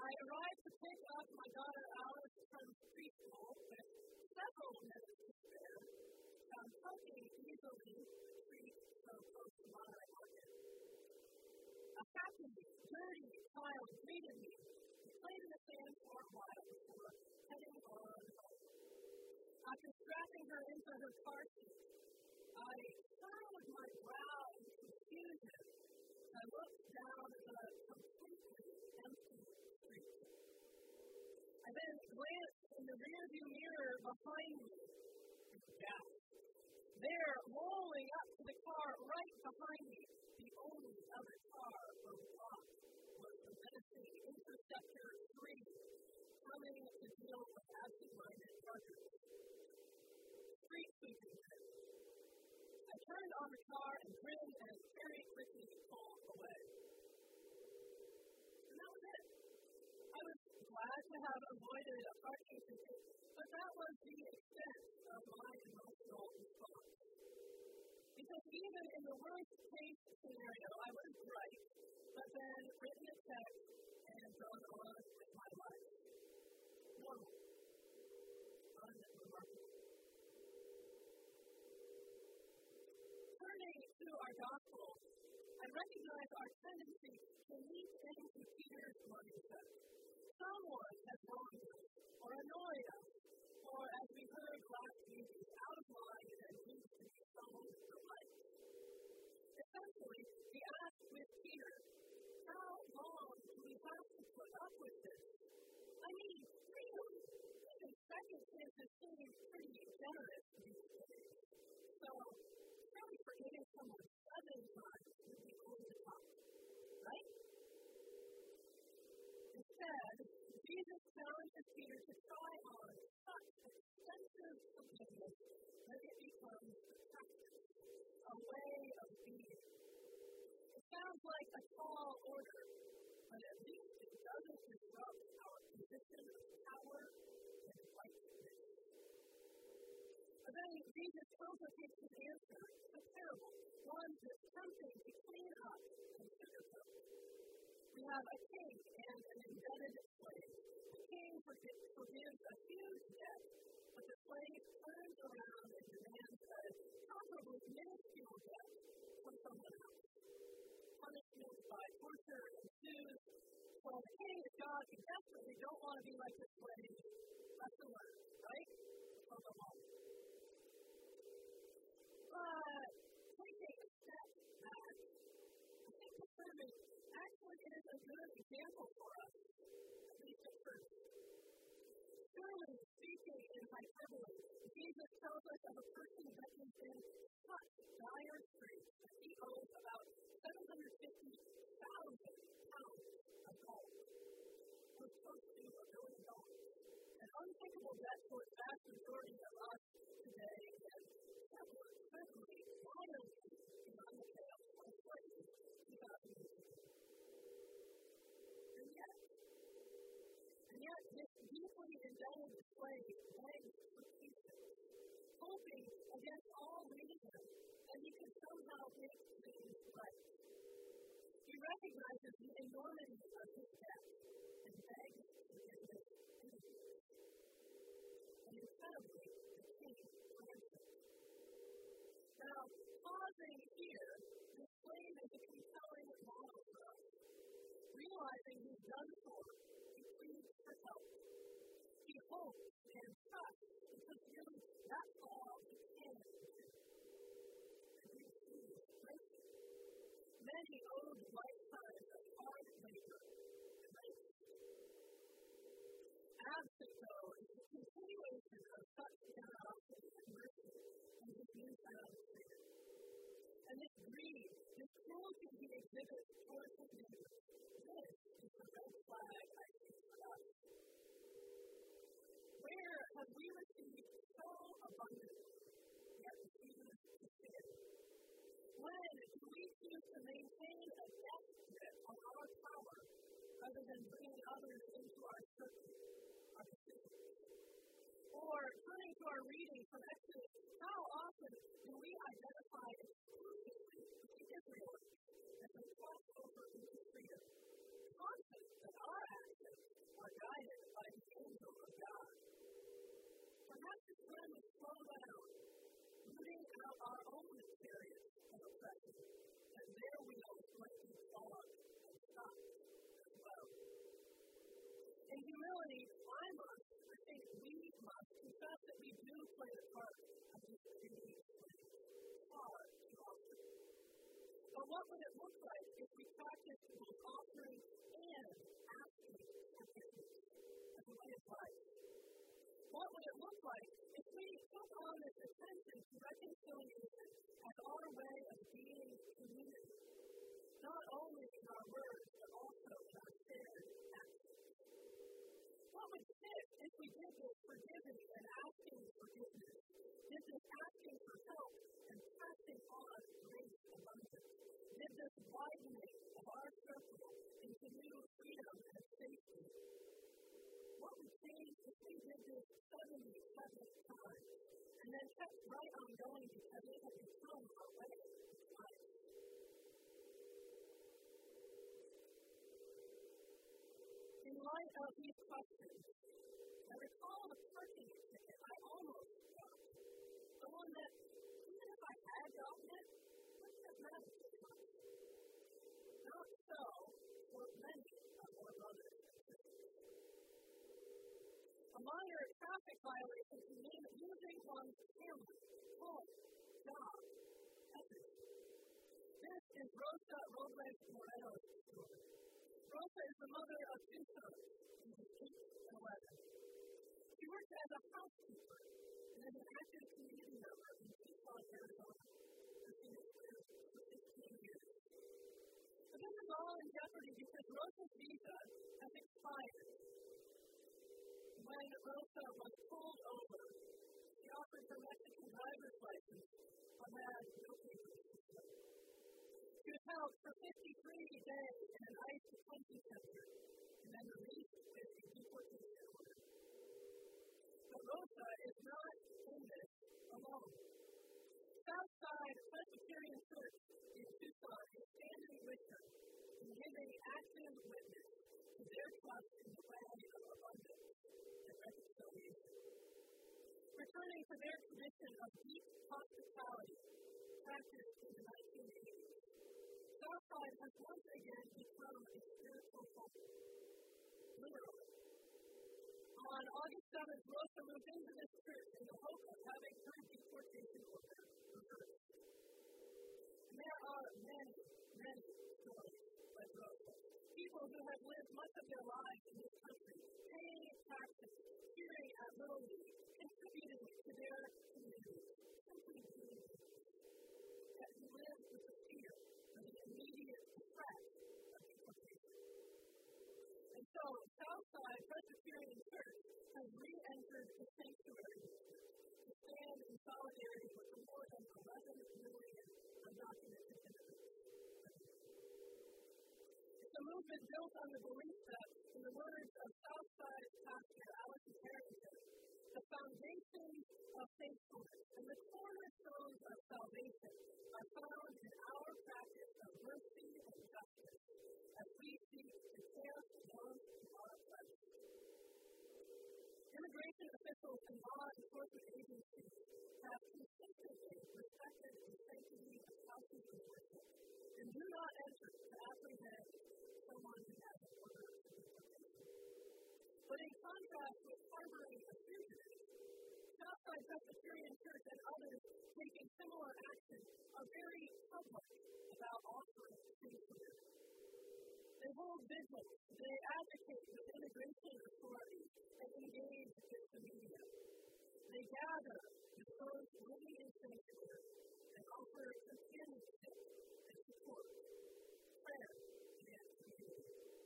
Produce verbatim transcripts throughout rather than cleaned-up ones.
I arrived to pick up my daughter Alice from preschool with several minutes to spare. I'm tucking easily street so close to Monterey Market. A happy, dirty child greeted me. We played in the sand for a while before heading on home. After strapping her into her car seat, I furrowed my brow in confusion. I looked down at the completely empty street. I then glanced in the rearview mirror behind me and gasped. There, rolling up to the car right behind me, the only other car on the block was the menacing Interceptor three, coming to deal with absent-minded truckers. Street sweeping them. I turned on the car and grinned and very quickly pulled away. And that was it. I was glad to have avoided a parking ticket, but that was the extent of my emotional response. Because even in the worst case scenario, I was right, but then written a check and gone on with my life. Normal. Unremarkable. Turning to our gospel, I recognize our tendency to leap into Peter's mindset. Someone has wronged us, or annoyed us, or as we heard last week, is out of line and needs to be shown the light. Essentially, we ask with Peter, how long do we have to put up with this? I mean, really, even second chances seem pretty generous these days. So, really forgiving someone seven times would be over the top, right? Instead, Jesus challenges Peter to try on such extensive forgiveness that it becomes a practice, a way of being. It sounds like a tall order, but at least it doesn't disrupt our position of power and righteousness. But then Jesus complicates his answer, a parable, one that's tempting to clean up and sugarcoat. We have a king and an indebted slave. The king forgives a huge debt, but the slave turns around and demands a comparably minuscule debt from someone else. Punishment by torture ensues. Well, the king is God. You definitely don't want to be like the slave. Lesson learned, right? From the moment. But taking a step back, I think the sermon actually is a good example for us, at least at first. Surely, speaking in hyperbole, Jesus tells us of a person that is in such dire straits that he owes about seven hundred fifty thousand pounds of gold. We're close to a billion dollars. An unthinkable debt for the vast majority of us today, and certainly violently beyond the pale of slavery two thousand years ago. And yet, and yet this deeply indebted slave begs for patience, hoping against all reason that he could somehow make things right. He recognizes the enormity of his debt and begs forgiveness anyway. And incredibly, the king grants it. Now, pausing here, this slave is a compelling model for us. Realizing he's done for, he pleads for help. He hopes and trusts because really that's all he can do. And he receives mercy. Many owed lifetimes of hard labor and labor. Absent, though, is the continuation of such generosity and mercy in his newfound freedom. And this greed, this cruelty he exhibits towards his neighbor, this is the red flag, I think, for us. Where have we received so abundantly, yet refuse to share? When do we choose to maintain a death grip on our power rather than bringing others into our circle, our decisions? Or, turning to our reading from Exodus, how often do we identify exclusively with the Israelites as they cross over into freedom, confident that our actions time to slow down, rooting out our own experience of oppression, and their wheels might be clogged and stopped as well. In humility, I must, I think we must, confess that we do play a part of this community far too often. But what would it look like if we practiced both offering and asking forgiveness as a way of life? What would it look like if we took on this attention to reconciliation as our way of being community, not only in our words, but also in our shared actions? What would shift if we did this forgiving and asking forgiveness, did this asking for help and passing on grace abundance, did this widening of our circle into new freedom and safety? What would change if we did this seventy-seven times and then kept right on going because it had become our way of life? In light of these questions, I recall the parking ticket I almost got. The one that, even if I had gotten it, wouldn't have mattered so much. Not so for many of our brothers and sisters. A minor traffic violation can mean losing one's family, home, job, everything. This is Rosa Robles Moreno's story. Rosa is the mother of two sons, ages eight and eleven. She works as a housekeeper and is an active community member in Tucson, Arizona, where she has lived for sixteen years. But this is all in jeopardy because Rosa's visa has expired. When Rosa was pulled over, she offered her Mexican driver's license but had no papers. She was held for fifty-three days in an ICE detention center and then released with a deportation order. But Rosa is not in this alone. Southside Presbyterian Church in Tucson is standing with her and giving active witness to their trust in the way of abundance and reconciliation. Returning to their tradition of deep hospitality practiced in the nineteen eighties, Southside has once again become a spiritual home. Literally. On August seventh, Rosa moved into this church in the hope of having her deportation order reversed. And there are many, many stories like Rosa. People who have lived much of their lives in this country, paying taxes, cheering at Little League, contributing to their community, simply doing it. Yet who live with the fear of the immediate threat of deportation. And so, Southside Presbyterian Church has re-entered the sanctuary to stand in solidarity with the more than eleven million undocumented immigrants. It's a movement built on the belief that, in the words of Southside pastor Allison Harrington, the foundations of faithfulness and the cornerstones of salvation are found in our practice of mercy and justice as we seek to care for those who are oppressed. Immigration officials and law enforcement agencies have consistently respected the sanctity of houses of worship and do not enter to apprehend someone who has an order of deportation. But in contrast with harboring a fugitive, Southside Presbyterian Church and others taking similar action are very public about offering sanctuary. They hold vigils, they advocate with immigration authorities, and engage with the media. They gather with those living in sanctuary and offer companionship and support, prayer, and community.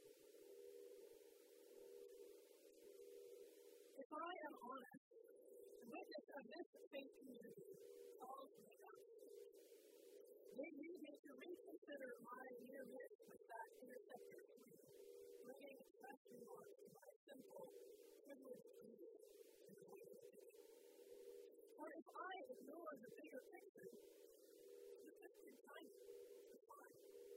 If I am honest, the witness of this faith community calls me out. They need me to reconsider my near miss with that interceptor screen, bringing fresh remarks to my simple, privileged view in the way of thinking. For if I ignore the bigger picture, the picture tiny, it's fine.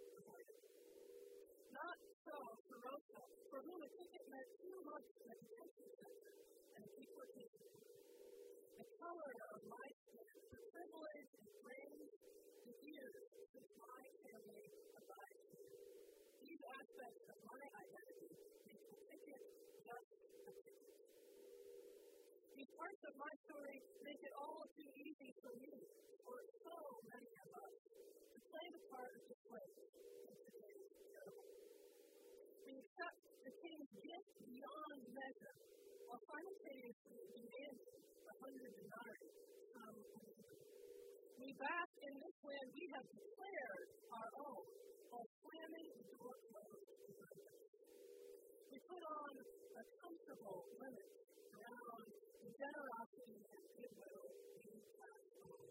Not so for Rosa, for whom a ticket meant too much in a detention center and a deportation order. A color of my skin, the privilege and praise, the years since my family abides here. These aspects of my identity make the ticket just a ticket. These parts of my story make it all too easy for me, for so many of us, to play the part of the slave in today's parable. We accept the king's gift beyond measure, while simultaneously demanding a hundred denarii from another. We bask in this land we have declared our own, while slamming the door closed behind us. We put on a comfortable limit around the generosity and goodwill we pass on.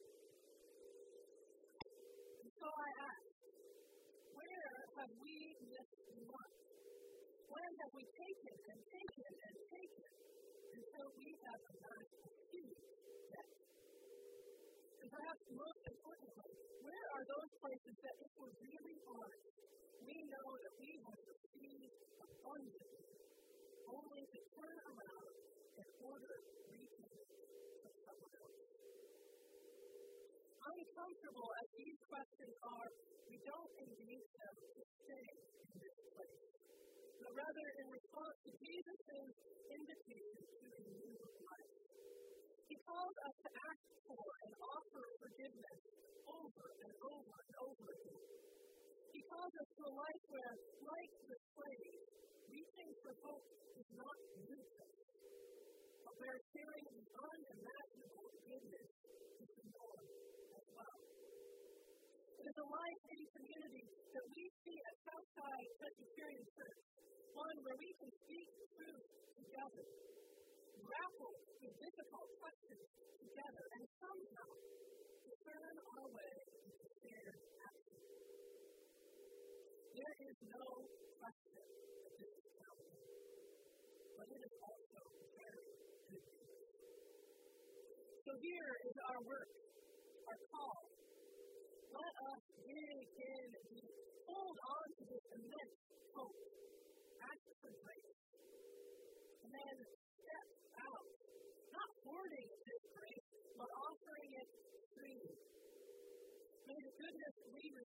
And so I ask, where have we missed the mark? When have we taken and taken and taken until we have amassed a huge debt? And perhaps most importantly, where are those places that if we're really honest, we know that we have received abundantly, only to turn around and order repayment from someone else? Uncomfortable as these questions are, we don't engage them to stay in this place, but rather in response to Jesus' invitation to a new life. He calls us to ask for and offer forgiveness over and over and over again. He calls us to a life where, like the slave, reaching for hope is not useless, but where sharing the unimaginable goodness is the norm as well. It is a life in community that we see at Southside Presbyterian Church, one where we can speak truth together, grapple with difficult questions together, and somehow discern our way into shared action. There is no question that this is challenging, but it is also very good news. So here is our work, our call. Let us dig in deep, hold on to this immense hope, ask for grace, and then step out, not hoarding this grace, but offering it freely. May the goodness we